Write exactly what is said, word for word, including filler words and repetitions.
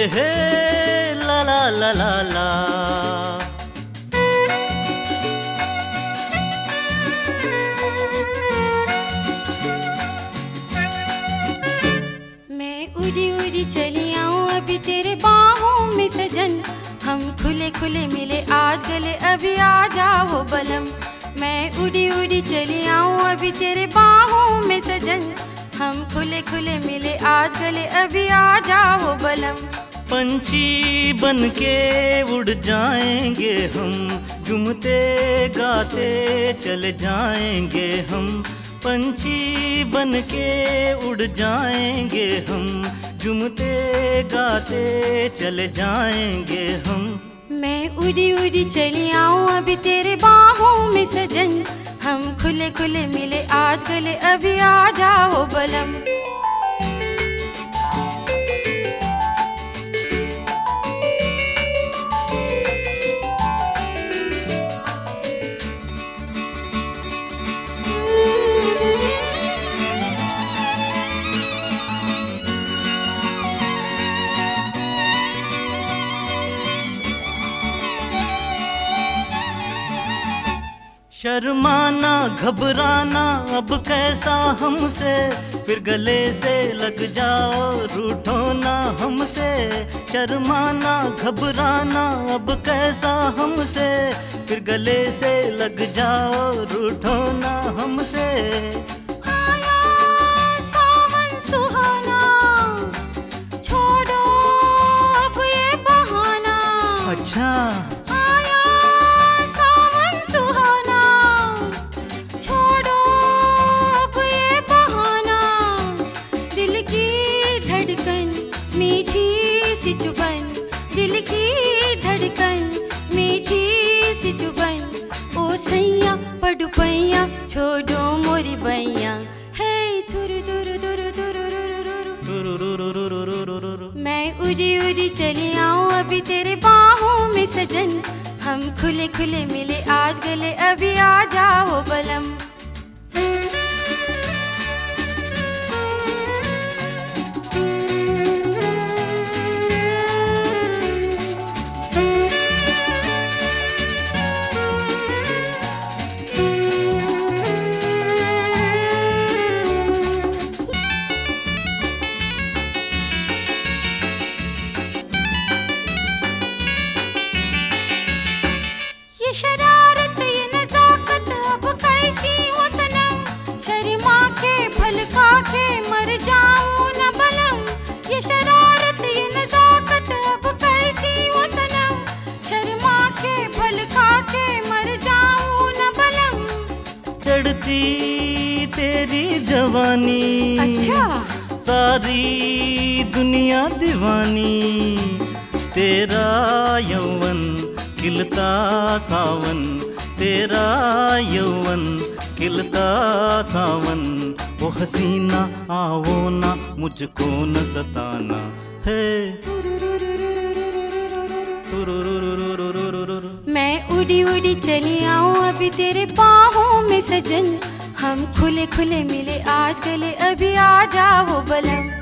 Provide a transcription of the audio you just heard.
हे ला ला ला ला ला। मैं उड़ी उड़ी चली आऊं अभी तेरे बाहों में सजन, हम खुले खुले मिले आज गले अभी आ जाओ बलम। मैं उड़ी उड़ी चली आऊं अभी तेरे बाहों में सजन, हम खुले खुले मिले आज गले अभी आ जाओ बलम। पंछी बन के उड़ जाएंगे हम, झूमते गाते चले जाएंगे हम। पंछी बन के उड़ जाएंगे हम, झूमते गाते चले जाएंगे हम। मैं उड़ी उड़ी चली आऊं अभी तेरे बाहों में सजन, हम खुले खुले मिले आज गले अभी आ जाओ बलम। शर्माना घबराना अब कैसा हमसे, फिर गले से लग जाओ रूठो ना हमसे। शर्माना घबराना अब कैसा हमसे, फिर गले से लग जाओ रूठो ना हमसे। आया सावन सुहाना, छोड़ो अब ये बहाना। अच्छा दिल की धड़कन मीठी सी जुबान, ओ सैया पड़ू पैया छोड़ो मोरी बैया। हे तुरु तुरु तुरु तुरु, मैं उड़ी उड़ी चली आऊं अभी तेरे बाहों में सजन, हम खुले खुले मिले आज गले अभी आ जाओ बलम। शरारत ये नज़ाकत अब कैसी हो सनम, शर्मा के फल खा के मर जाऊं न बलम। ये शरारत ये नज़ाकत अब कैसी हो सनम, शर्मा के फल खा के मर जाऊं न बलम। चढ़ती तेरी जवानी, अच्छा सारी दुनिया दीवानी। तेरा यौवन खिलता सावन, तेरा यौवन खिलता सावन। वो हसीना आओ ना मुझको न सताना, है मैं उड़ी उड़ी चली आऊं अभी तेरे बाहों में सजन, हम खुले खुले मिले आज गले अभी आ जाओ बलम।